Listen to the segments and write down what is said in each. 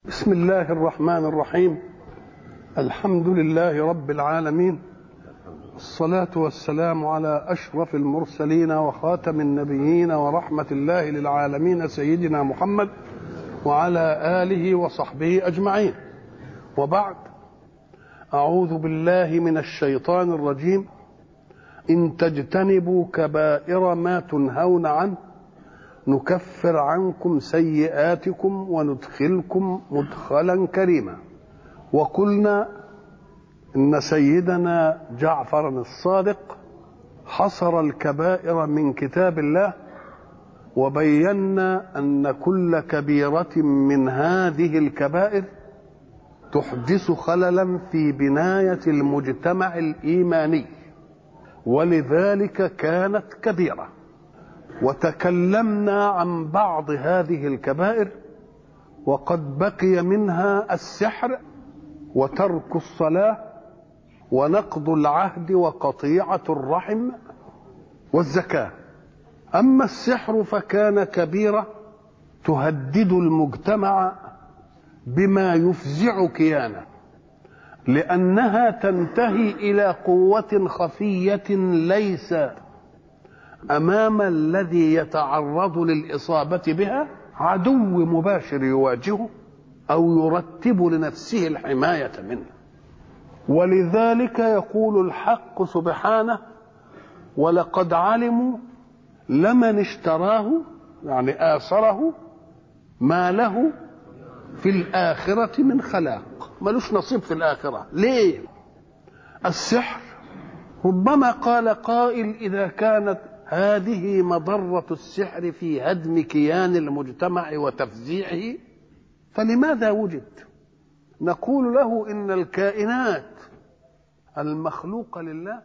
بسم الله الرحمن الرحيم. الحمد لله رب العالمين، الصلاة والسلام على أشرف المرسلين وخاتم النبيين ورحمة الله للعالمين سيدنا محمد وعلى آله وصحبه أجمعين، وبعد. أعوذ بالله من الشيطان الرجيم. إن تجتنبوا كبائر ما تنهون عنه نكفر عنكم سيئاتكم وندخلكم مدخلا كريما. وقلنا إن سيدنا جعفر الصادق حصر الكبائر من كتاب الله، وبينا أن كل كبيرة من هذه الكبائر تحدث خللا في بناية المجتمع الإيماني، ولذلك كانت كبيرة. وتكلمنا عن بعض هذه الكبائر، وقد بقي منها السحر وترك الصلاة ونقض العهد وقطيعة الرحم والزكاة. أما السحر فكان كبيرة تهدد المجتمع بما يفزع كيانه، لأنها تنتهي إلى قوة خفية ليس أمام الذي يتعرض للإصابة بها عدو مباشر يواجهه أو يرتب لنفسه الحماية منه. ولذلك يقول الحق سبحانه: ولقد علموا لمن اشتراه، يعني آثره، ما له في الآخرة من خلاق. ملوش نصيب في الآخرة. ليه؟ السحر ربما قال قائل: إذا كانت هذه مضرة السحر في هدم كيان المجتمع وتفزيعه فلماذا وجد؟ نقول له: إن الكائنات المخلوقة لله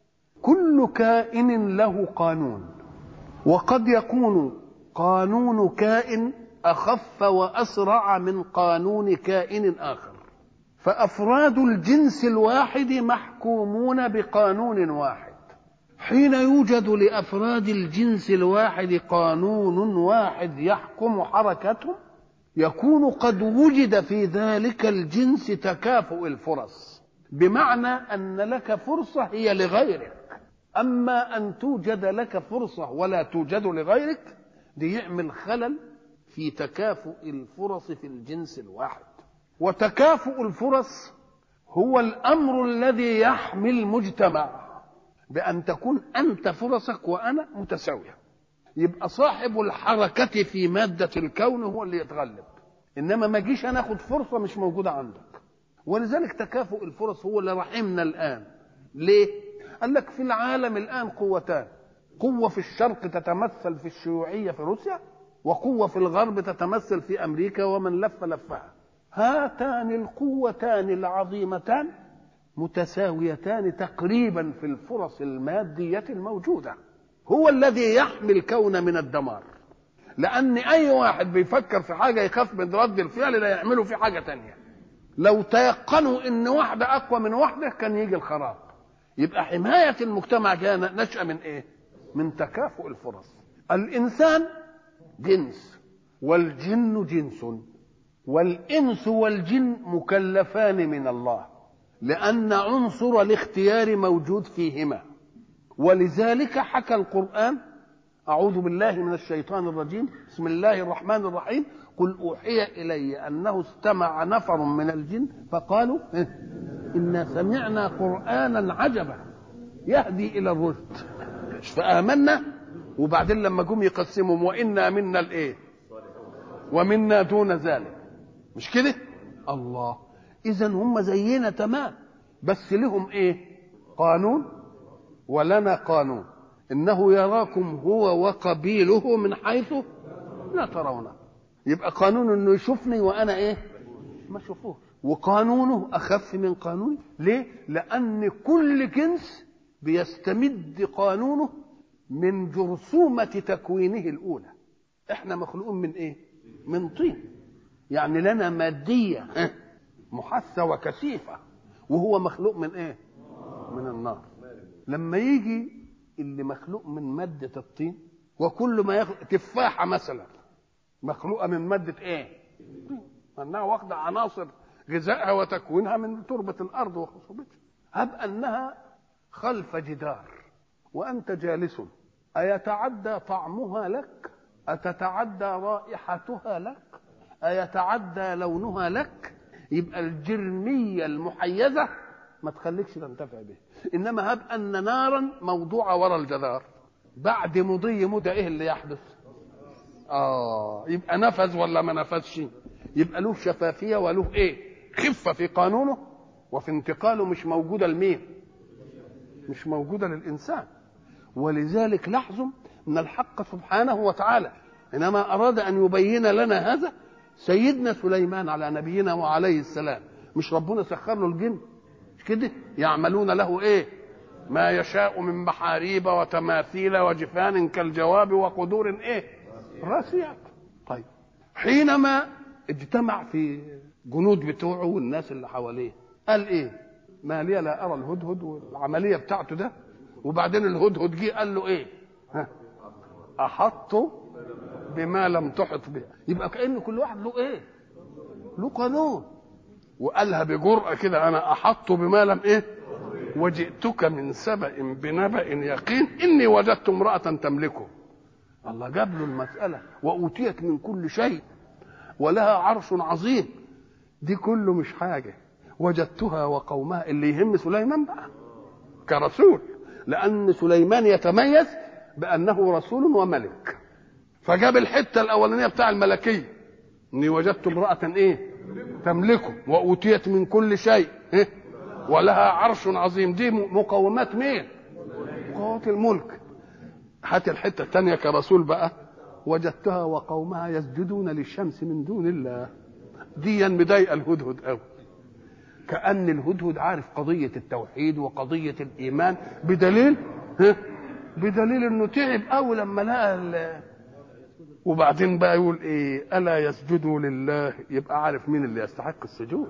كل كائن له قانون، وقد يكون قانون كائن أخف وأسرع من قانون كائن آخر، فأفراد الجنس الواحد محكومون بقانون واحد. حين يوجد لأفراد الجنس الواحد قانون واحد يحكم حركتهم، يكون قد وجد في ذلك الجنس تكافؤ الفرص، بمعنى أن لك فرصة هي لغيرك. أما أن توجد لك فرصة ولا توجد لغيرك، دي يعمل خلل في تكافؤ الفرص في الجنس الواحد. وتكافؤ الفرص هو الأمر الذي يحمي المجتمع، بأن تكون أنت فرصك وأنا متساوية. يبقى صاحب الحركة في مادة الكون هو اللي يتغلب، إنما ما جيش أنا أخذ فرصة مش موجودة عندك. ولذلك تكافؤ الفرص هو اللي رحمنا الآن. ليه؟ قال لك في العالم الآن قوتان: قوة في الشرق تتمثل في الشيوعية في روسيا، وقوة في الغرب تتمثل في أمريكا ومن لف لفها. هاتان القوتان العظيمتان متساويتان تقريبا في الفرص المادية الموجودة. هو الذي يحمي الكون من الدمار، لأن أي واحد بيفكر في حاجة يخاف من رد الفعل لا يعمله في حاجة تانية. لو تيقنوا إن واحدة أقوى من واحدة كان يجي الخراب. يبقى حماية المجتمع كان نشأ من إيه؟ من تكافؤ الفرص. الإنسان جنس والجن جنس، والإنس والجن مكلفان من الله، لأن عنصر الاختيار موجود فيهما. ولذلك حكى القرآن: أعوذ بالله من الشيطان الرجيم، بسم الله الرحمن الرحيم: قل أوحي إلي أنه استمع نفر من الجن فقالوا إنا سمعنا قرآنا عجبا يهدي إلى الرشد فآمنا. وبعدين لما جم يقسمهم: وإنا منا الإيه ومنا دون ذلك، مش كده؟ الله. إذن هم زينا تمام، بس لهم إيه؟ قانون ولنا قانون. إنه يراكم هو وقبيله من حيث لا ترونه. يبقى قانون إنه يشوفني وأنا إيه؟ ما شوفوه. وقانونه أخف من قانوني. ليه؟ لأن كل جنس بيستمد قانونه من جرثومة تكوينه الأولى. إحنا مخلوقون من إيه؟ من طين، يعني لنا مادية محثة وكثيفة، وهو مخلوق من إيه؟ من النار. لما يجي اللي مخلوق من مادة الطين، وكل ما يخلق تفاحة مثلا مخلوقة من مادة إيه؟ انها واخده عناصر غذائها وتكوينها من تربه الارض وخصوبتها. هب انها خلف جدار وانت جالس، ايتعدى طعمها لك؟ اتتعدى رائحتها لك؟ ايتعدى لونها لك؟ يبقى الجرميه المحيزه ما تخليكش تنتفع به. انما هب ان نارا موضوعه وراء الجدار، بعد مضي مدة ايه اللي يحدث؟ يبقى نفذ ولا ما نفذش؟ يبقى له شفافية وله ايه؟ خفة في قانونه وفي انتقاله، مش موجودة لمين؟ مش موجودة للإنسان. ولذلك لاحظوا ان الحق سبحانه وتعالى حينما أراد أن يبين لنا هذا، سيدنا سليمان على نبينا وعليه السلام، مش ربنا سخر له الجن مش كده؟ يعملون له ايه؟ ما يشاء من محاريب وتماثيل وجفان كالجواب وقدور ايه؟ راسيات. طيب حينما اجتمع في جنود بتوعه والناس اللي حواليه، قال ايه؟ ما لي لا ارى الهدهد والعمليه بتاعته ده. وبعدين الهدهد جه قال له ايه؟ احط بما لم تحط به. يبقى كأن كل واحد له ايه؟ له قانون. وقالها بجرأة كده، انا احط بما لم ايه؟ وجئتك من سبأ بنبأ يقين إني وجدت امرأة تملكه. الله جاب له المسألة، وأوتيت من كل شيء ولها عرش عظيم. دي كله مش حاجة، وجدتها وقومها. اللي يهم سليمان بقى كرسول، لأن سليمان يتميز بأنه رسول وملك، فجاب الحتة الأولانية بتاع الملكية، إني وجدت امرأة إيه؟ تملكه وأوتيت من كل شيء إيه؟ ولها عرش عظيم. دي مقومات مين؟ مقومات الملك. هات الحته الثانيه كرسول بقى، وجدتها وقومها يسجدون للشمس من دون الله. دي مضايقه الهدهد قوي، كأن الهدهد عارف قضيه التوحيد وقضيه الايمان، بدليل انه تعب قوي لما لقى وبعدين بقى يقول ايه؟ الا يسجدوا لله. يبقى عارف مين اللي يستحق السجود.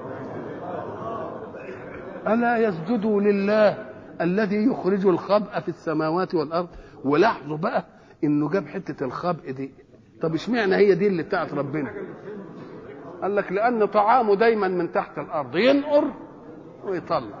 ألا يسجدوا لله الذي يخرج الخبء في السماوات والأرض. ولاحظوا بقى إنه جاب حتة الخبء دي. طب اشمعنى هي دي اللي بتاعت ربنا؟ قال لك لأن طعامه دايما من تحت الأرض، ينقر ويطلع.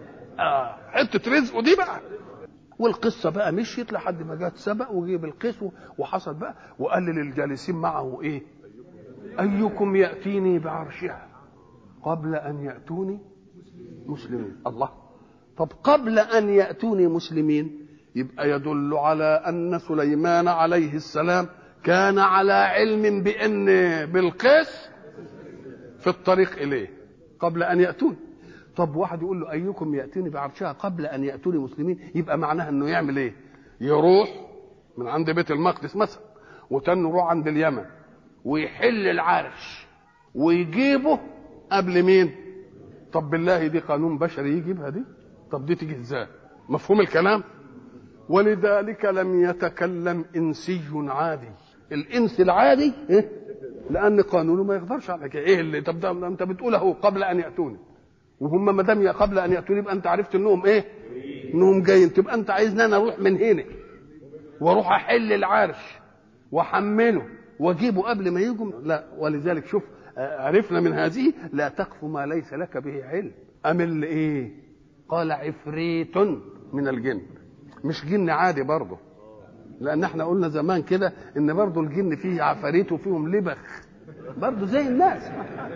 حتة رزقه دي بقى. والقصة بقى مشيت لحد ما جت سبأ وجيب القيس وحصل بقى، وقال للجالسين معه إيه؟ أيكم يأتيني بعرشها قبل أن يأتوني مسلمين. الله، طب قبل أن يأتوني مسلمين يبقى يدل على أن سليمان عليه السلام كان على علم بأن بلقيس في الطريق إليه قبل أن يأتوني. طب واحد يقول له أيكم يأتيني بعرشها قبل أن يأتوني مسلمين، يبقى معناها أنه يعمل إيه؟ يروح من عند بيت المقدس مثلا وتنروح عند اليمن ويحل العرش ويجيبه قبل مين؟ طب بالله دي قانون بشري يجيبها دي؟ طب دي تيجي ازاي؟ مفهوم الكلام؟ ولذلك لم يتكلم انسي عادي. الانس العادي إيه؟ لان قانونه ما يقدرش على كده. ايه اللي طب ده انت بتقول اهو قبل ان ياتوني، وهم ما دام قبل ان ياتوني يبقى انت عرفت انهم ايه؟ انهم جايين. تبقى انت عايزني انا اروح من هنا واروح احل العرش واحمله واجيبه قبل ما يجوا؟ لا. ولذلك شوف عرفنا من هذه لا تقف ما ليس لك به علم. أمل إيه؟ قال عفريت من الجن. مش جن عادي برضه، لأن احنا قلنا زمان كده إن برضه الجن فيه عفاريت وفيهم لبخ برضه زي الناس.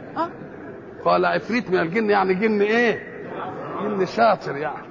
قال عفريت من الجن، يعني جن إيه؟ جن شاطر يعني.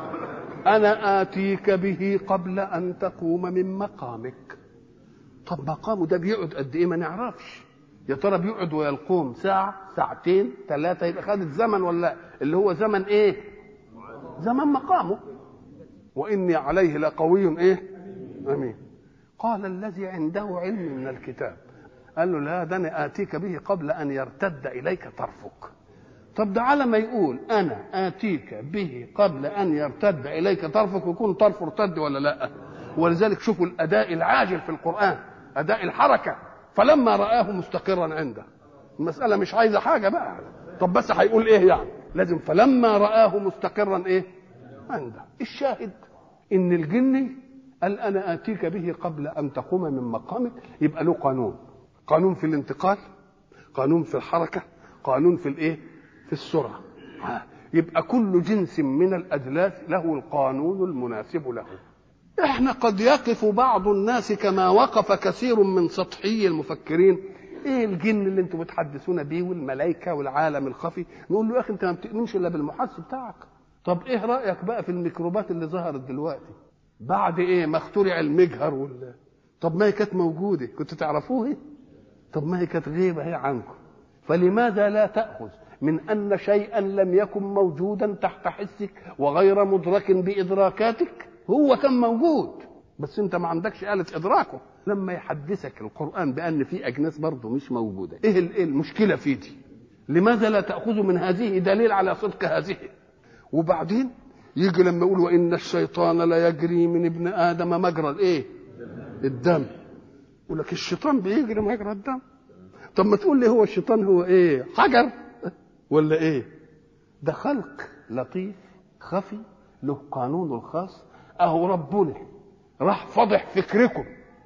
أنا آتيك به قبل أن تقوم من مقامك. طب مقامه ده بيقعد قد إيه؟ ما نعرفش. يا ترى بيقعد ويقوم ساعة ساعتين ثلاثة؟ يبقى خد الزمن ولا اللي هو زمن ايه؟ زمن مقامه. وإني عليه لقوي ايه؟ أمين. قال الذي عنده علم من الكتاب. قال له لا، ده أنا آتيك به قبل أن يرتد إليك طرفك. طب ده على ما يقول أنا آتيك به قبل أن يرتد إليك طرفك، يكون طرفه ارتد ولا لا؟ ولذلك شوفوا الأداء العاجل في القرآن، أداء الحركة. فلما رآه مستقرا عنده، المسألة مش عايزة حاجة بقى. طب بس هيقول ايه يعني؟ لازم فلما رآه مستقرا ايه؟ عنده. الشاهد ان الجن قال انا آتيك به قبل ان تقوم من مقامك، يبقى له قانون. قانون في الانتقال، قانون في الحركة، قانون في الايه؟ في السرعة. يبقى كل جنس من الأجناس له القانون المناسب له. احنا قد يقف بعض الناس كما وقف كثير من سطحي المفكرين، ايه الجن اللي انتم بتحدثون بيه والملائكة والعالم الخفي؟ نقول له يا اخي انت ما بتؤمنش الا بالمحس بتاعك. طب ايه رأيك بقى في الميكروبات اللي ظهرت دلوقتي بعد ايه ما اخترع المجهر طب ما هي كانت موجودة، كنت تعرفوها؟ طب ما هي كانت غيبة هي عنكم. فلماذا لا تأخذ من أن شيئا لم يكن موجودا تحت حسك وغير مدرك بإدراكاتك هو كان موجود، بس انت ما عندكش آلة إدراكه. لما يحدثك القرآن بأن في أجناس برضه مش موجودة، ايه المشكلة في دي؟ لماذا لا تأخذ من هذه دليل على صدق هذه؟ وبعدين يجي لما يقول وإن الشيطان لا يجري من ابن آدم مجرى الايه؟ الدم. يقول لك الشيطان بيجري مجرى الدم. طب ما تقول لي هو الشيطان هو ايه؟ حجر ولا ايه؟ ده خلق لطيف خفي له قانونه الخاص. اهو ربنا راح فضح فكركم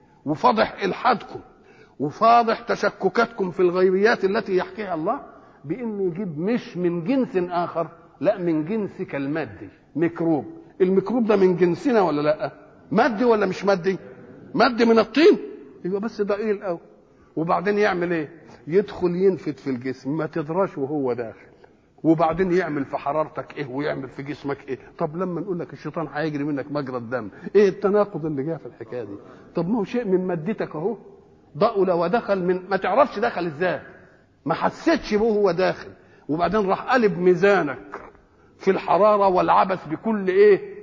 وفضح الحادكم وفاضح تشككاتكم في الغيبيات التي يحكيها الله بانه يجيب مش من جنس اخر، لا من جنسك المادي ميكروب. الميكروب ده من جنسنا ولا لا؟ مادي ولا مش مادي؟ مادي من الطين، يبقى بس ضئيل قوي. وبعدين يعمل ايه؟ يدخل ينفد في الجسم ما تدراش وهو داخل، وبعدين يعمل في حرارتك ايه ويعمل في جسمك ايه. طب لما نقول لك الشيطان هيجري منك مجرى الدم، ايه التناقض اللي جاء في الحكايه دي؟ طب ما هو شيء من مادتك اهو، ضأل ودخل من ما تعرفش دخل ازاي، ما حسيتش به هو داخل، وبعدين راح قلب ميزانك في الحراره والعبث بكل ايه؟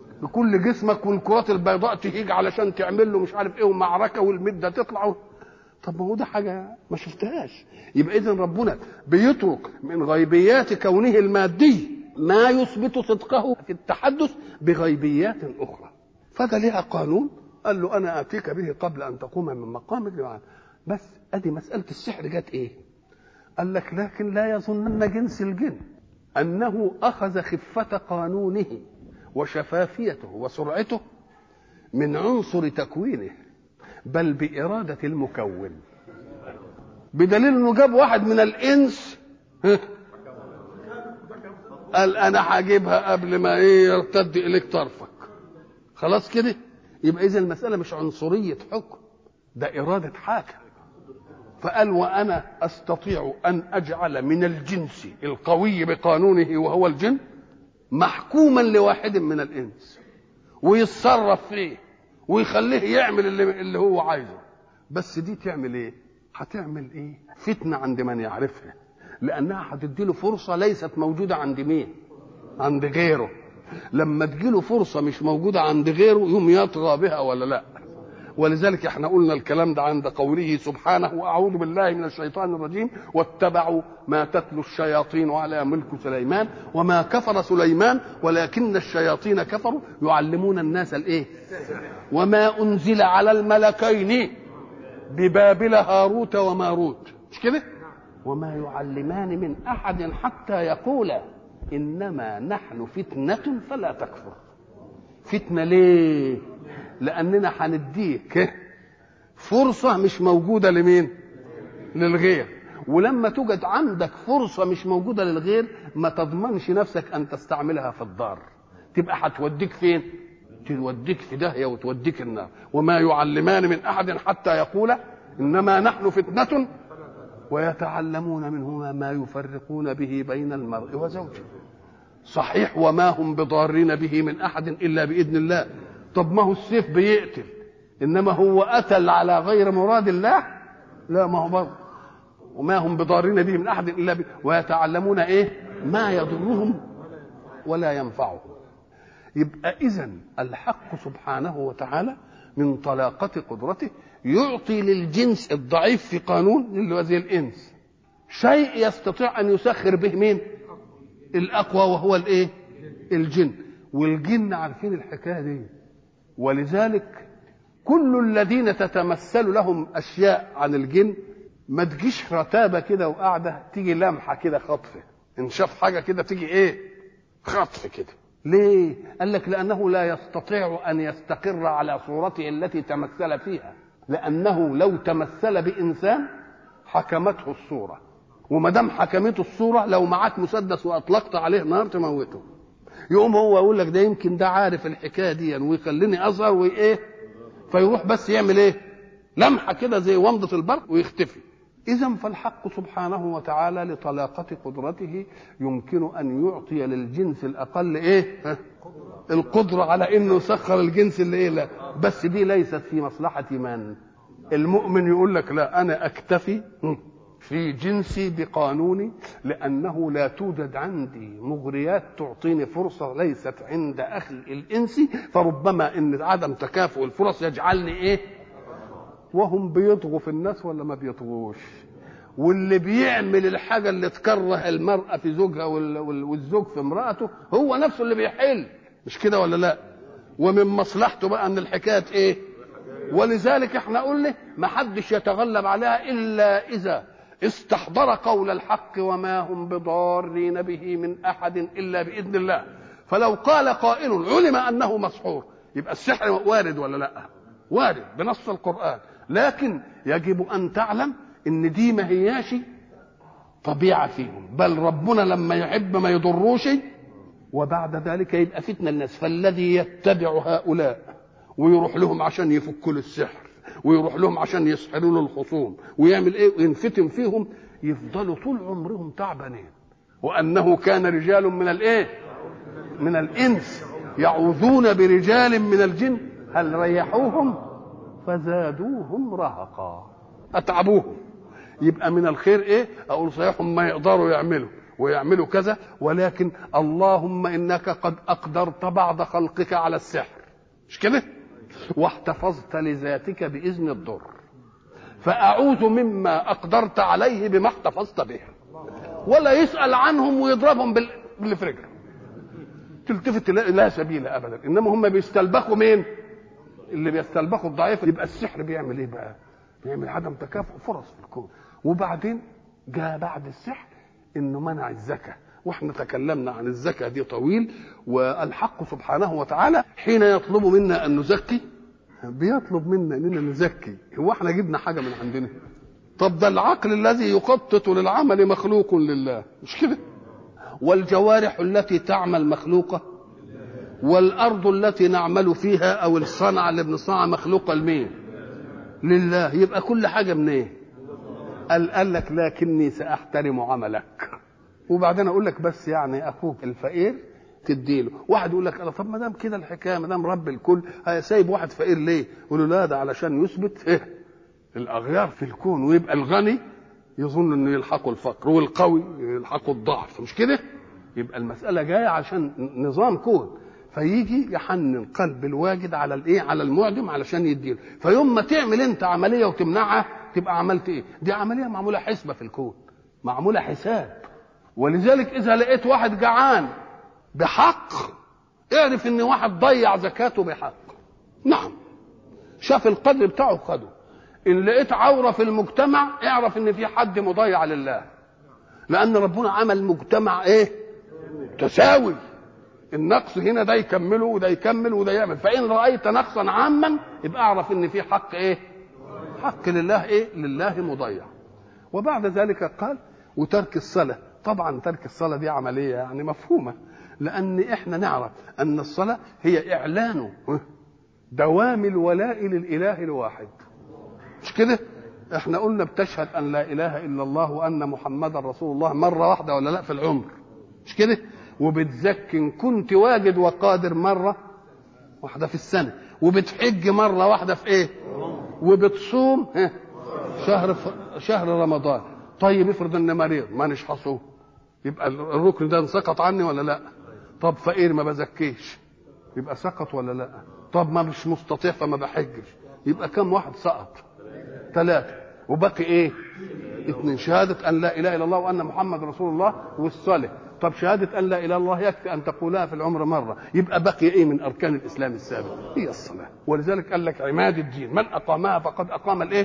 بكل جسمك، والكرات البيضاء تهيج علشان تعمل له مش عارف ايه ومعركه والمده تطلع. طب ما هو ده حاجه ما شفتهاش. يبقى اذا ربنا بيترك من غيبيات كونه المادي ما يثبت صدقه في التحدث بغيبيات اخرى. فده لها قانون، قال له انا اتيك به قبل ان تقوم من مقامك. بس ادي مساله السحر جت ايه؟ قال لك لكن لا يظنن جنس الجن انه اخذ خفه قانونه وشفافيته وسرعته من عنصر تكوينه، بل بإرادة المكون. بدليل انه جاب واحد من الانس قال انا هجيبها قبل ما يرتد اليك طرفك، خلاص كده. يبقى اذا المسألة مش عنصرية حكم، ده إرادة حاكم. فقال وانا استطيع ان اجعل من الجنس القوي بقانونه وهو الجن محكوما لواحد من الانس ويتصرف فيه ويخليه يعمل اللي هو عايزه. بس دي تعمل ايه؟ هتعمل ايه؟ فتنه عند من يعرفها، لانها هتديله فرصه ليست موجوده عند مين؟ عند غيره. لما تجيله فرصه مش موجوده عند غيره يوم يطغى بها ولا لا. ولذلك احنا قلنا الكلام ده عند قوله سبحانه واعوذ بالله من الشيطان الرجيم واتبعوا ما تتلو الشياطين على ملك سليمان وما كفر سليمان ولكن الشياطين كفروا يعلمون الناس الايه؟ وما انزل على الملكين ببابل هاروت وماروت، مش كده؟ وما يعلمان من احد حتى يقولا انما نحن فتنة فلا تكفر. فتنة ليه؟ لأننا هنديك فرصة مش موجودة لمين؟ للغير. ولما توجد عندك فرصة مش موجودة للغير ما تضمنش نفسك أن تستعملها في الضار، تبقى هتوديك فين؟ توديك في داهية وتوديك النار. وما يعلمان من أحد حتى يقولا إنما نحن فتنة ويتعلمون منهما ما يفرقون به بين المرء وزوجه. صحيح وما هم بضارين به من أحد إلا بإذن الله. طب ما هو السيف بيقتل، انما هو قتل على غير مراد الله؟ لا، ما هو برضه وما هم بضارين به من احد الا ويتعلمون ايه؟ ما يضرهم ولا ينفعهم. يبقى اذن الحق سبحانه وتعالى من طلاقة قدرته يعطي للجنس الضعيف في قانون اللي هو زي الانس شيء يستطيع ان يسخر به مين؟ الاقوى وهو الايه؟ الجن. والجن عارفين الحكايه دي، ولذلك كل الذين تتمثل لهم اشياء عن الجن ما تجيش رتابه كده وقاعده، تيجي لمحه كده خطفه، ان شاف حاجه كده تيجي ايه؟ خطف كده. ليه؟ قال لك لانه لا يستطيع ان يستقر على صورته التي تمثل فيها، لانه لو تمثل بانسان حكمته الصورة، وما دام حكمته الصورة لو معاك مسدس واطلقت عليه نار تموته. يقوم هو يقول لك ده يمكن ده عارف الحكايه دي ويخليني اظهر وايه، فيروح بس يعمل ايه، لمحه كده زي ومضه البرق ويختفي. اذا فالحق سبحانه وتعالى لطلاقه قدرته يمكن ان يعطي للجنس الاقل ايه، القدره على انه يسخر الجنس اللي ايه، لا بس دي ليست في مصلحه من المؤمن. يقول لك لا انا اكتفي في جنسي بقانوني، لأنه لا توجد عندي مغريات تعطيني فرصة ليست عند أخي الإنسي، فربما إن عدم تكافؤ الفرص يجعلني إيه. وهم بيطغوا في الناس ولا ما بيطغوش؟ واللي بيعمل الحاجة اللي تكره المرأة في زوجها والزوج في امرأته هو نفسه اللي بيحل، مش كده ولا لا؟ ومن مصلحته بقى أن الحكاية إيه. ولذلك احنا قلنا ما حدش يتغلب عليها إلا إذا استحضر قول الحق وما هم بضارين به من احد الا باذن الله. فلو قال قائل علم انه مسحور يبقى السحر وارد ولا لا؟ وارد بنص القران، لكن يجب ان تعلم ان دي ما هياش طبيعه فيهم، بل ربنا لما يحب ما يضروش وبعد ذلك يبقى فتنه الناس. فالذي يتبع هؤلاء ويروح لهم عشان يفكوا السحر ويروح لهم عشان يسحروا له الخصوم ويعمل ايه وينفتن فيهم، يفضلوا طول عمرهم تعبانين. وانه كان رجال من الايه، من الانس يعوذون برجال من الجن هل ريحوهم فزادوهم رهقا، اتعبوهم. يبقى من الخير ايه، اقول صحيح ما يقدروا يعملوا ويعملوا كذا، ولكن اللهم انك قد اقدرت بعض خلقك على السحر، مش كده، واحتفظت لذاتك بإذن الضر، فأعوذ مما أقدرت عليه بما احتفظت به. ولا يسأل عنهم ويضربهم باللي في رجله، تلتفت لا سبيل أبدا. إنما هم بيستلبخوا مين؟ اللي بيستلبخوا الضعيف. يبقى السحر بيعمل إيه بقى؟ بيعمل عدم تكافؤ فرص في الكون. وبعدين جاء بعد السحر إنه منع الزكاة، واحنا تكلمنا عن الزكاة دي طويل. والحق سبحانه وتعالى حين يطلب منا أن نزكي بيطلب منا اننا نزكي. هو احنا جبنا حاجه من عندنا؟ طب ده العقل الذي يخطط للعمل مخلوق لله، مش كده؟ والجوارح التي تعمل مخلوقه، والارض التي نعمل فيها او الصنعه اللي بنصنعها مخلوقه لمين؟ لله. يبقى كل حاجه من ايه؟ قال لك لكني ساحترم عملك. وبعدين اقول لك بس يعني اخوك الفقير تديله. واحد يقول لك طب ما دام كده الحكايه، ما دام رب الكل سايب واحد فقير ليه؟ يقول له لا ده علشان يثبت ايه الاغيار في الكون، ويبقى الغني يظن انه يلحقه الفقر والقوي يلحقه الضعف، مش كده؟ يبقى المساله جايه عشان نظام كون، فيجي يحنن قلب الواجد على الايه، على المعدم علشان يديله. فيوم ما تعمل انت عمليه وتمنعها تبقى عملت ايه؟ دي عمليه معموله حسبه في الكون، معموله حساب. ولذلك اذا لقيت واحد جعان بحق اعرف ان واحد ضيع زكاته بحق. نعم، شاف القدر بتاعه خده. ان لقيت عوره في المجتمع اعرف ان في حد مضيع لله، لان ربنا عمل مجتمع ايه، تساوي. النقص هنا ده يكمله وده يكمل وده يعمل. فان رايت نقصا عاما يبقى اعرف ان في حق ايه، حق لله ايه، لله مضيع. وبعد ذلك قال وترك الصلاه. طبعا ترك الصلاه دي عمليه يعني مفهومه، لأن إحنا نعرف أن الصلاة هي إعلان دوام الولاء للإله الواحد، مش كده؟ إحنا قلنا بتشهد أن لا إله إلا الله وأن محمد رسول الله مرة واحدة ولا لا في العمر، مش كده؟ وبتزكي إن كنت واجد وقادر مرة واحدة في السنة، وبتحج مرة واحدة في إيه؟ وبتصوم شهر رمضان. طيب افرض إن مريض ما نش هصوم، يبقى الركن ده سقط عني ولا لا؟ طب فقير ما بزكيش يبقى سقط ولا لا؟ طب ما مش مستطيع فما بحجش، يبقى كم واحد سقط؟ 3. وبقي ايه؟ 2. شهادة ان لا اله الا الله وان محمد رسول الله والصلاة. طب شهادة ان لا اله الا الله يكفي ان تقولها في العمر مرة، يبقى بقي ايه من اركان الاسلام السابق؟ هي الصلاة. ولذلك قال لك عماد الدين من اقامها فقد اقام الايه؟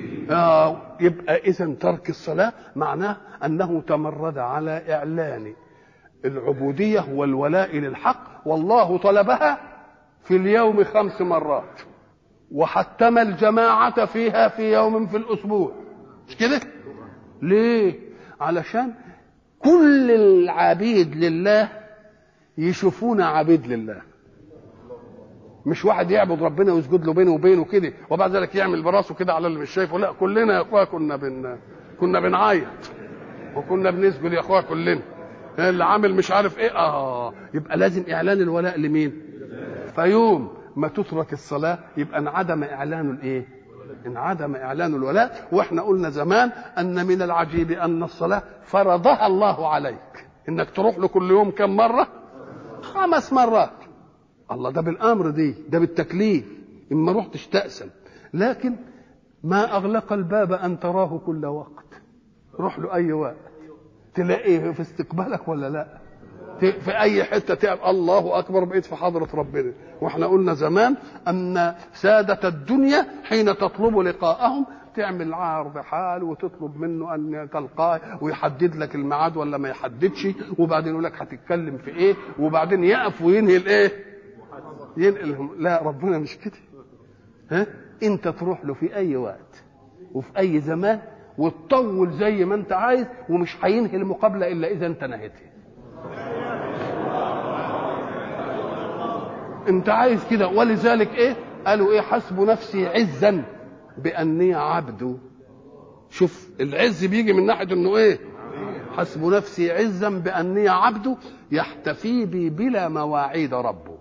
يبقى اذا ترك الصلاة معناه انه تمرد على اعلان العبودية والولاء للحق، والله طلبها في اليوم 5 مرات، وحتم الجماعة فيها في يوم في الأسبوع، مش كده؟ ليه؟ علشان كل العبيد لله يشوفونا عبيد لله، مش واحد يعبد ربنا ويسجد له بينه وبينه كده وبعد ذلك يعمل براسه كده على اللي مش شايفه. لا، كلنا يا اخويا كنا بنعيط وكنا بنسجد يا اخويا كلنا. اللي عامل مش عارف ايه يبقى لازم اعلان الولاء لمين؟ فيوم ما تترك الصلاه يبقى انعدم اعلان الايه؟ انعدم اعلان الولاء. واحنا قلنا زمان ان من العجيب ان الصلاه فرضها الله عليك، انك تروح له كل يوم كم مره؟ 5 مرات. الله، ده بالامر، ده بالتكليف، اما رحتش تأسم. لكن ما اغلق الباب ان تراه كل وقت، روح له اي وقت تلاقيه في استقبالك ولا لا؟ في اي حته تعب الله اكبر بقيت في حضره ربنا. واحنا قلنا زمان ان ساده الدنيا حين تطلب لقاءهم تعمل عرض حال وتطلب منه ان تلقاه ويحدد لك الميعاد ولا ما يحددش، وبعدين يقول لك هتتكلم في ايه، وبعدين يقف وينهي الايه؟ ينقلهم. لا، ربنا مش كده. انت تروح له في اي وقت وفي اي زمان وتطول زي ما انت عايز، ومش هينهي المقابله الا اذا انت نهيتها. انت عايز كده. ولذلك ايه قالوا؟ ايه؟ حسب نفسي عزا باني عبد. شوف العز بيجي من ناحيه انه ايه؟ حسب نفسي عزا باني عبد يحتفي بي بلا مواعيد ربه.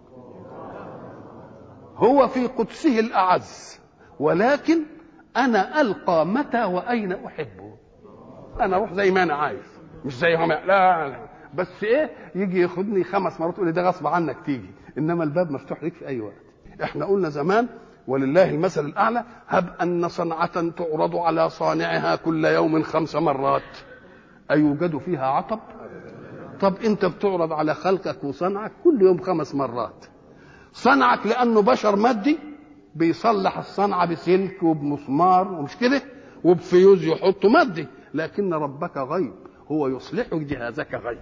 هو في قدسه الاعز، ولكن انا القى متى واين احبه. انا اروح زي ما انا عايز، مش زي هم. لا، بس ايه؟ يجي ياخدني 5 مرات يقول لي ده غصب عنك تيجي، انما الباب مفتوح لك في اي وقت. احنا قلنا زمان ولله المثل الاعلى: هب ان صنعه تعرض على صانعها كل يوم 5 مرات، ايوجد فيها عطب؟ طب انت بتعرض على خلقك وصنعك كل يوم 5 مرات. صنعك لانه بشر مادي بيصلح الصنعه بسلك وبمسمار ومش كده وبفيوز يحطه مادي، لكن ربك غيب، هو يصلح جهازك غيب.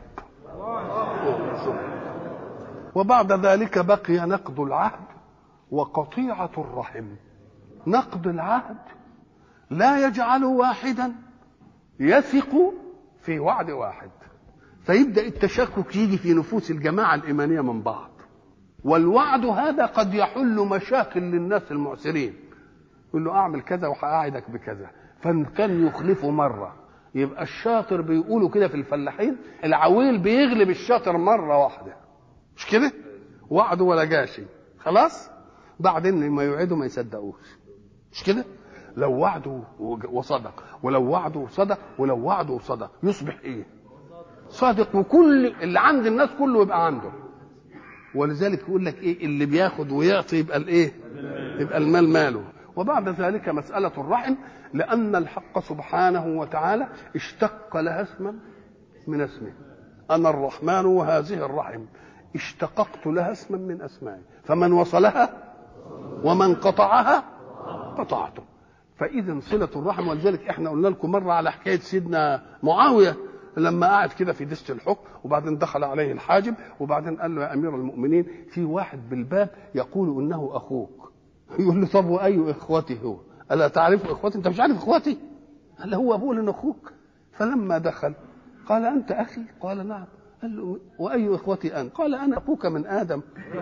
وبعد ذلك بقي نقض العهد وقطيعة الرحم. نقض العهد لا يجعل واحدا يثق في وعد واحد، فيبدأ التشكك يجي في نفوس الجماعة الإيمانية من بعض. والوعد هذا قد يحل مشاكل للناس المعسرين، يقول له أعمل كذا وهقاعدك بكذا، فكان يخلفه مرة. يبقى الشاطر بيقولوا كده في الفلاحين العويل بيغلب الشاطر مرة واحدة، مش كده؟ وعده ولا جاشي، خلاص بعدين ما يوعده ما يصدقوش، مش كده؟ لو وعده وصدق، ولو وعده صدق، ولو وعده صدق يصبح ايه؟ صادق. وكل اللي عند الناس كله يبقى عنده. ولذلك يقول لك ايه؟ اللي بياخد ويعطي يبقى الايه؟ يبقى المال ماله. وبعد ذلك مسألة الرحم، لأن الحق سبحانه وتعالى اشتق لها اسما من اسمه. أنا الرحمن وهذه الرحم اشتققت لها اسما من أسمائي، فمن وصلها ومن قطعها قطعته. فإذا صلة الرحم. ولذلك احنا قلنا لكم مرة على حكاية سيدنا معاوية لما قعد كده في دست الحكم وبعدين دخل عليه الحاجب وبعدين قال له: يا أمير المؤمنين، في واحد بالباب يقول إنه أخوك. يقول له: طب وأي إخوتي هو؟ ألا تعرف إخوتي؟ أنت مش عارف إخوتي؟ قال له: هو بقول إن أخوك. فلما دخل قال: أنت أخي؟ قال: نعم. قال له: وأي إخوتي أنت؟ قال: أنا أخوك من آدم.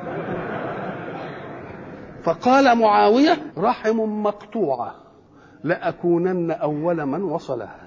فقال معاوية: رحم مقطوعة لأكونن أول من وصلها.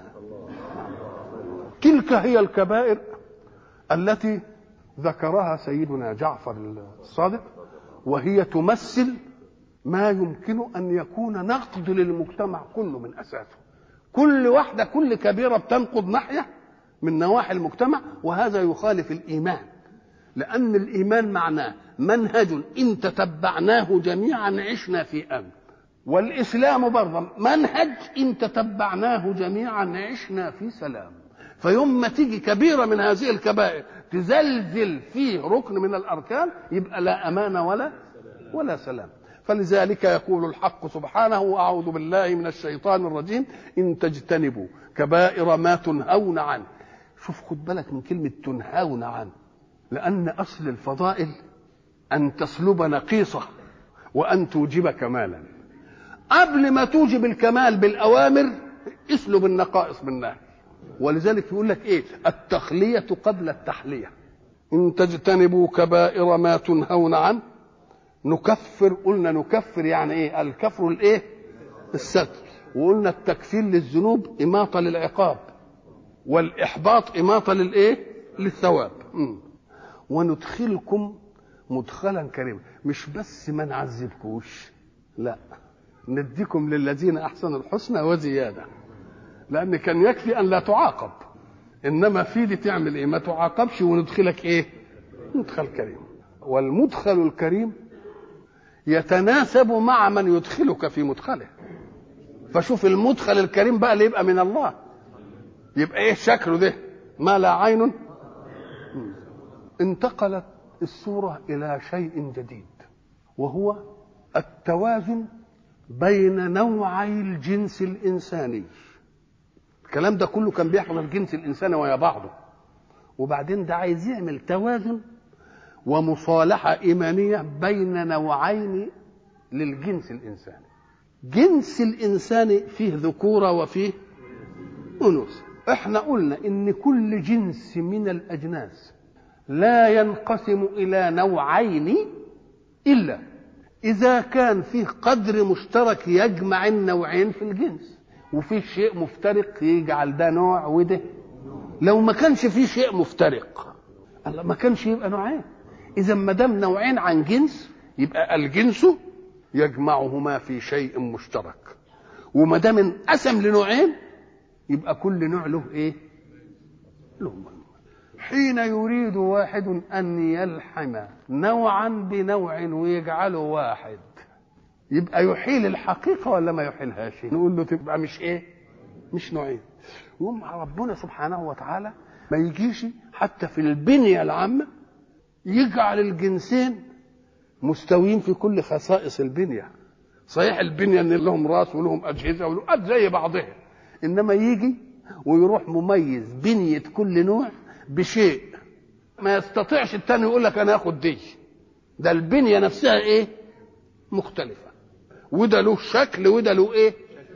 تلك هي الكبائر التي ذكرها سيدنا جعفر الصادق، وهي تمثل ما يمكن أن يكون نقد للمجتمع كله من أساسه. كل واحدة، كل كبيرة بتنقض ناحية من نواحي المجتمع، وهذا يخالف الإيمان، لأن الإيمان معناه منهج إن تتبعناه جميعا عشنا في أمن. والإسلام برضه منهج إن تتبعناه جميعا عشنا في سلام. فيوم ما تيجي كبيرة من هذه الكبائر تزلزل فيه ركن من الأركان يبقى لا أمان ولا سلام. فلذلك يقول الحق سبحانه: وأعوذ بالله من الشيطان الرجيم: إن تجتنبوا كبائر ما تنهون عنه. شوف، خد بالك من كلمة تنهون عنه، لأن أصل الفضائل أن تسلب نقيصة وأن توجب كمالا. قبل ما توجب الكمال بالأوامر اسلب النقائص بالنهي. ولذلك يقول لك ايه؟ التخلية قبل التحلية. ان تجتنبوا كبائر ما تنهون عنه نكفر. قلنا نكفر يعني ايه؟ الكفر الايه؟ الستر. وقلنا التكفير للذنوب إماطة للعقاب، والإحباط إماطة للايه؟ للثواب. وندخلكم مدخلا كريما. مش بس ما نعذبكوش، لا، نديكم للذين احسنوا الحسنى وزياده. لان كان يكفي ان لا تعاقب، انما في دي تعمل ايه؟ ما تعاقبش وندخلك ايه؟ مدخل كريم. والمدخل الكريم يتناسب مع من يدخلك في مدخله. فشوف المدخل الكريم بقى اللي يبقى من الله، يبقى ايه شكله ده؟ ما لا عين. انتقلت السورة إلى شيء جديد، وهو التوازن بين نوعي الجنس الإنساني. الكلام ده كله كان بيحفظ الجنس الإنساني ويا بعضه، وبعدين ده عايز يعمل توازن ومصالحة إيمانية بين نوعين للجنس الإنساني. جنس الإنساني فيه ذكورة وفيه أنوثة. احنا قلنا إن كل جنس من الأجناس لا ينقسم إلى نوعين إلا إذا كان فيه قدر مشترك يجمع النوعين في الجنس، وفيه شيء مفترق يجعل ده نوع وده. لو ما كانش فيه شيء مفترق ما كانش يبقى نوعين. إذا ما دام نوعين عن جنس يبقى الجنس يجمعهما في شيء مشترك، وما دام انقسم لنوعين يبقى كل نوع له إيه؟ له. حين يريد واحد أن يلحم نوعا بنوع ويجعله واحد، يبقى يحيل الحقيقة ولا ما يحيلهاش؟ نقول له تبقى مش ايه؟ مش نوعين. يوم ربنا سبحانه وتعالى ما يجيش حتى في البنية العامة يجعل الجنسين مستويين في كل خصائص البنية. صحيح البنية ان لهم راس ولهم أجهزة ولهم زي بعضها، إنما يجي ويروح مميز بنية كل نوع بشيء ما يستطيعش التاني يقول لك انا اخد دي. ده البنية نفسها ايه؟ مختلفة، وده له شكل وده له ايه.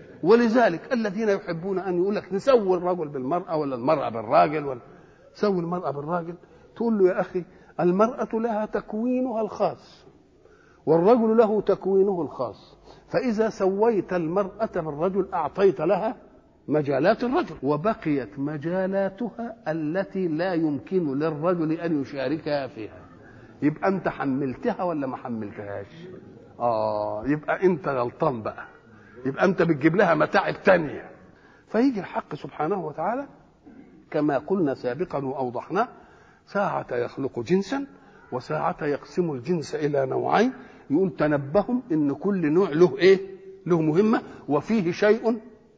ولذلك الذين يحبون ان يقول لك نسوي الرجل بالمرأة ولا المرأة بالراجل ولا سوي المرأة بالراجل، تقول له يا اخي المرأة لها تكوينها الخاص والرجل له تكوينه الخاص، فاذا سويت المرأة بالرجل اعطيت لها مجالات الرجل، وبقيت مجالاتها التي لا يمكن للرجل أن يشاركها فيها. يبقى أنت حملتها ولا ما حملتهاش؟ يبقى أنت غلطان بقى، يبقى أنت بتجيب لها متاعب تانية. فيجي الحق سبحانه وتعالى كما قلنا سابقا وأوضحنا، ساعة يخلق جنسا وساعة يقسم الجنس إلى نوعين. يقول تنبهوا إن كل نوع له إيه؟ له مهمة، وفيه شيء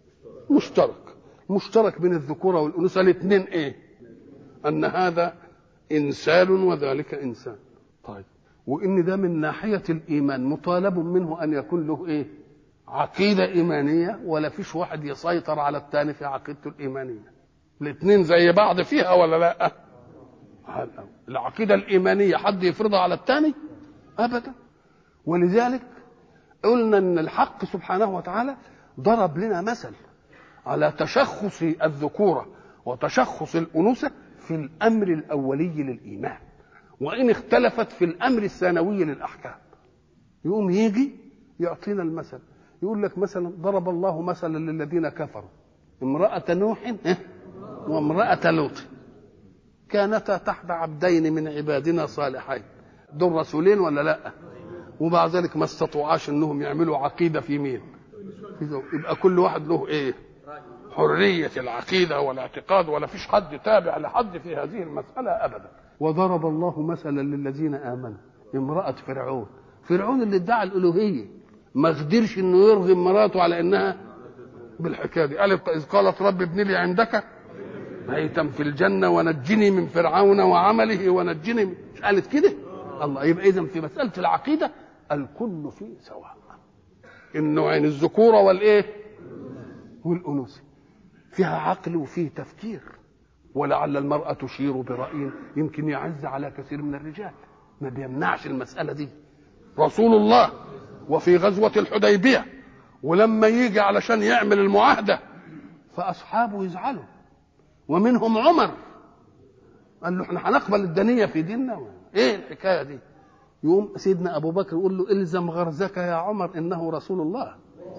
مشترك بين الذكورة والأنوثة الاثنين ايه؟ ان هذا انسان وذلك انسان. طيب، وان ده من ناحية الايمان مطالب منه ان يكون له ايه؟ عقيدة ايمانية، ولا فيش واحد يسيطر على الثاني في عقيدته الايمانية. الاثنين زي بعض فيها ولا لا؟ العقيدة الايمانية حد يفرضها على الثاني؟ ابدا. ولذلك قلنا ان الحق سبحانه وتعالى ضرب لنا مثل على تشخص الذكورة وتشخص الأنوثة في الأمر الأولي للإيمان، وإن اختلفت في الأمر الثانوي للأحكام. يقوم يجي يعطينا المثل، يقول لك مثلا ضرب الله مثلا للذين كفروا امرأة نوح وامرأة لوط كانتا تحت عبدين من عبادنا صالحين. دول رسولين ولا لا؟ وبعد ذلك ما استطاعوش انهم يعملوا عقيدة في مين؟ يبقى كل واحد له ايه؟ حرية العقيدة والاعتقاد، ولا فيش حد تابع لحد في هذه المسألة أبدا. وضرب الله مثلا للذين آمنوا امرأة فرعون اللي ادعى الألوهية ما قدرش انه يرغم مراته على انها بالحكاية دي. قالت إذ قالت رب ابن لي عندك بيتا في الجنة ونجني من فرعون وعمله ونجني مش قالت كده؟ الله. يبقى إذن في مسألة العقيدة الكل فيه سواء، النوعين الذكورة والايه والأنوثة، فيها عقل وفيه تفكير. ولعل المرأة تشير برأي يمكن يعز على كثير من الرجال، ما بيمنعش المسألة دي. رسول الله وفي غزوة الحديبية ولما يجي علشان يعمل المعاهدة فأصحابه يزعلوا، ومنهم عمر. قال له احنا هنقبل الدنية في ديننا؟ ايه الحكاية دي؟ يقوم سيدنا ابو بكر يقول له الزم غرزك يا عمر انه رسول الله.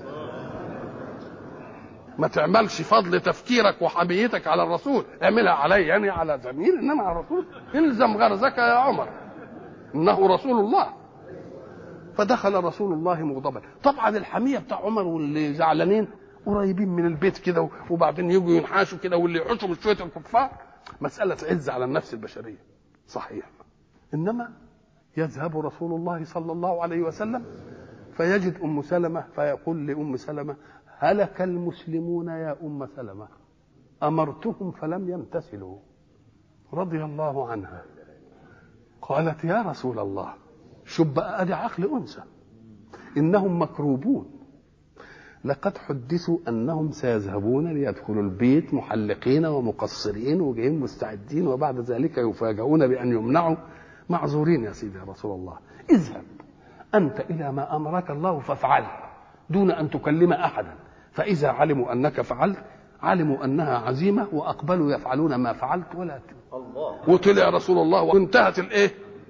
ما تعملش فضل تفكيرك وحميتك على الرسول، اعملها علي يعني على زميل، انما على الرسول الزم غرزك يا عمر انه رسول الله. فدخل رسول الله مغضبا. طبعا الحميه بتاع عمر واللي زعلانين قريبين من البيت كده، وبعدين يجوا ينحاشوا كده، واللي يحوشوا من شويه الكفار، مساله عز على النفس البشريه صحيح. انما يذهب رسول الله صلى الله عليه وسلم فيجد ام سلمه، فيقول لام سلمه هلك المسلمون يا ام سلمه، امرتهم فلم يمتثلوا. رضي الله عنها. قالت يا رسول الله، شوف بقى ادي عقل انثى، انهم مكروبون، لقد حدثوا انهم سيذهبون ليدخلوا البيت محلقين ومقصرين وجايين مستعدين، وبعد ذلك يفاجؤون بان يمنعوا. معذورين يا سيدي يا رسول الله، اذهب انت الى ما امرك الله فافعل دون ان تكلم احدا، فاذا علموا انك فعلت علموا انها عزيمه واقبلوا يفعلون ما فعلت ولا الله. وطلع رسول الله وانتهت الايه.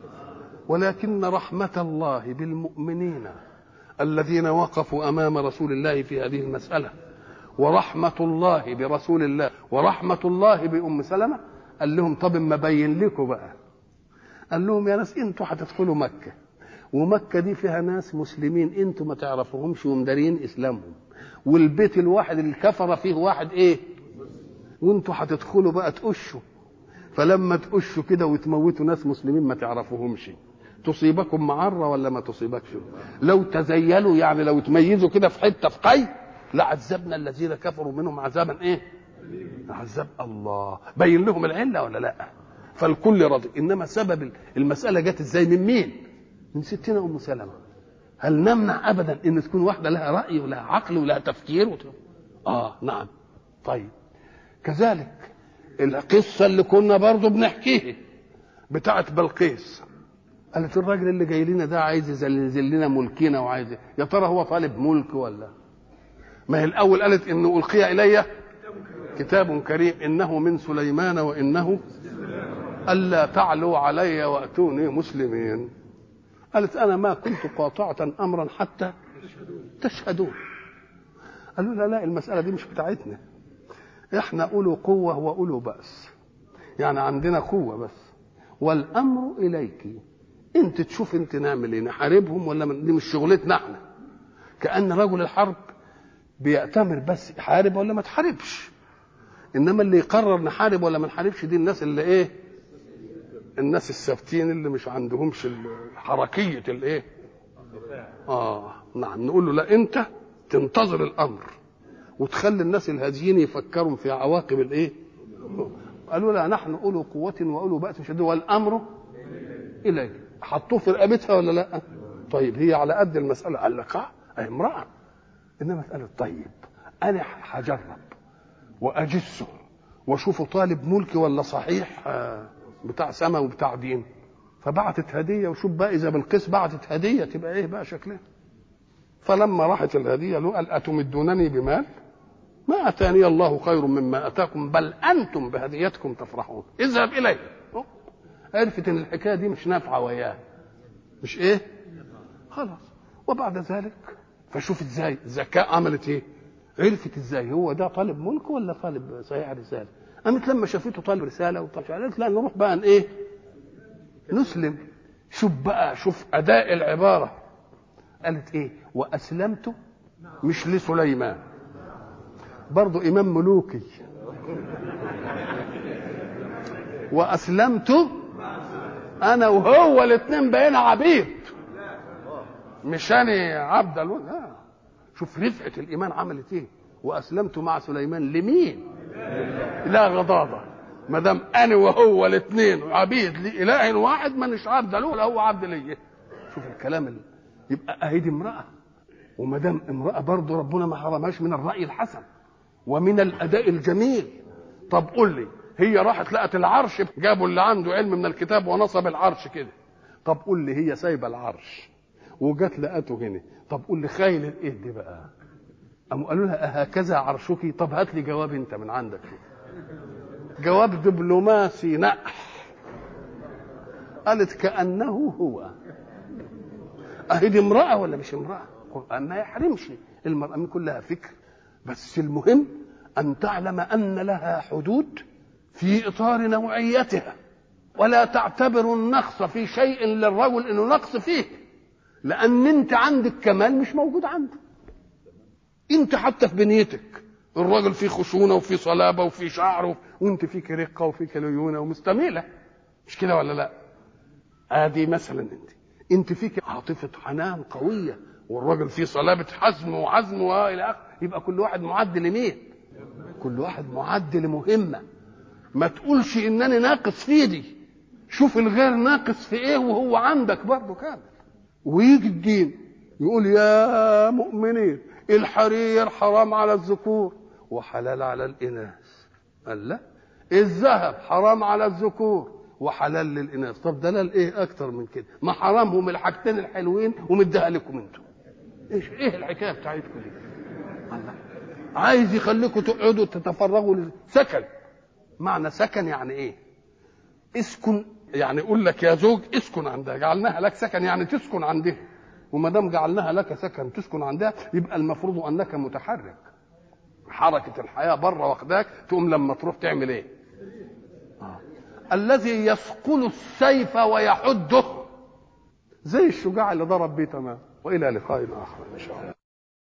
ولكن رحمه الله بالمؤمنين الذين وقفوا امام رسول الله في هذه المساله، ورحمه الله برسول الله، ورحمه الله بام سلمه، قال لهم طب ما بين لكم بقى. قال لهم يا ناس انتوا هتدخلوا مكه، ومكه دي فيها ناس مسلمين انتوا ما تعرفوهمش ومدارين اسلامهم، والبيت الواحد اللي كفر فيه واحد ايه، وانتوا هتدخلوا بقى تقشوا. فلما تقشوا كده وتموتوا ناس مسلمين ما تعرفوهمش، تصيبكم معرة ولا ما تصيبكش؟ لو تزيلوا يعني لو تميزوا كده في حته في قي لعذبنا الذين كفروا منهم عذابا ايه؟ عذاب. الله بين لهم العله ولا لا؟ فالكل راضي. انما سبب المساله جت ازاي؟ من مين؟ من ستنا ام سلمة. هل نمنع ابدا ان تكون واحده لها راي ولها عقل ولها تفكير نعم. طيب كذلك القصه اللي كنا برضو بنحكيها بتاعت بلقيس. قالت الراجل اللي جاي لنا ده عايز يزلزل لنا ملكنا، وعايز يا ترى هو طالب ملك ولا؟ ما هي الاول قالت انه القي الي كتاب كريم انه من سليمان وانه الا تعلوا علي واتوني مسلمين. قالت انا ما كنت قاطعه امرا حتى تشهدون. قالوا لا المساله دي مش بتاعتنا، احنا اولو قوه واولو باس، يعني عندنا قوه بس، والامر اليك، انت تشوف انت نعمل ايه، نحاربهم ولا دي مش شغلتنا احنا. كأن رجل الحرب بيأتمر بس يحارب ولا ما تحاربش، انما اللي يقرر نحارب ولا ما نحاربش دي الناس اللي ايه، الناس الثابتين اللي مش عندهمش حركيه الايه. نعم. نقول له لا انت تنتظر الامر وتخلي الناس الهاديين يفكروا في عواقب الايه. قالوا لا نحن اولو قوه واولو باس شديد والامر اليك. حطوه في رقبتها ولا لا؟ طيب هي على قد المساله. قال لك اهي امراه، انما مساله طيب انا هجرب واجسه واشوفه طالب ملك ولا صحيح بتاع سما وبتاع دين. فبعتت هديه، وشوف بقى اذا بالقيس بعتت هديه تبقى ايه بقى شكلها. فلما راحت الهديه له قال اتمدونني بمال ما اتاني الله خير مما اتاكم بل انتم بهديتكم تفرحون، اذهب اليه. عرفت ان الحكايه دي مش نافعه وياه، مش ايه خلاص. وبعد ذلك فشوف ازاي الذكاء عملت ايه، عرفت ازاي هو ده طالب ملك ولا طالب صحيح رساله. قامت لما شافته طالب رساله وطالب قالت لا نروح بقى ايه نسلم. شوف بقى شوف اداء العباره. قالت ايه واسلمت، مش لسليمان برضو امام ملوكي، واسلمت انا وهو الاثنين بقينا عبيد، مش انا عبد لا. شوف رفعه الايمان عملت ايه. واسلمت مع سليمان لمين؟ لا غضاضه، ما دام انا وهو الاثنين عبيد لاله واحد ما نش عبد له ولا هو عبد ليه. شوف الكلام يبقى اهي امراه، وما دام امراه برضه ربنا ما حرمهاش من الراي الحسن ومن الاداء الجميل. طب قول لي هي راحت لقت العرش، جابوا اللي عنده علم من الكتاب ونصب العرش كده. طب قول لي هي سايبه العرش وجت لقته هنا، طب قول لي خايل الايه دي بقى؟ قاموا قالوا لها هكذا عرشك؟ طب هات لي جواب انت من عندك. جواب دبلوماسي نقح. قالت كأنه هو. اهي دي امرأة ولا مش امرأة؟ القرآن ما يحرمش المرأة من كلها فكر، بس المهم أن تعلم أن لها حدود في إطار نوعيتها، ولا تعتبر النقص في شيء للرجل إنه نقص فيه، لأن أنت عندك كمال مش موجود عنده. أنت حتى في بنيتك الراجل فيه خشونة وفيه صلابة وفيه شعر، وأنت فيك رقة وفيك ليونة ومستميلة، مش كده ولا لا؟ ادي مثلا انت فيك عاطفه حنان قويه، والراجل فيه صلابه حزم وعزم والى اخره، يبقى كل واحد معد لمين؟ كل واحد معد لمهمه. ما تقولش انني ناقص في دي، شوف الغير ناقص في ايه وهو عندك برضه كامل. ويجي الدين يقول يا مؤمنين الحرير حرام على الذكور وحلال على الاناث. قال لا، الذهب حرام على الذكور وحلال للاناث. طب دلال ايه اكتر من كده؟ ما حرامهم الحاجتين الحلوين ومديها لكم انتم. ايه الحكايه بتاعتكم دي؟ الله عايز يخليكم تقعدوا تتفرغوا سكن. معنى سكن يعني ايه؟ اسكن، يعني يقول لك يا زوج اسكن عندها، جعلناها لك سكن يعني تسكن عندها، وما دام جعلناها لك سكن تسكن عندها يبقى المفروض انك متحرك، حركه الحياه بره واخداك، تقوم لما تروح تعمل ايه؟ الذي يثقل السيف ويحده زي الشجاع اللي ضرب بيه تمام. والى لقاء اخر ان شاء الله.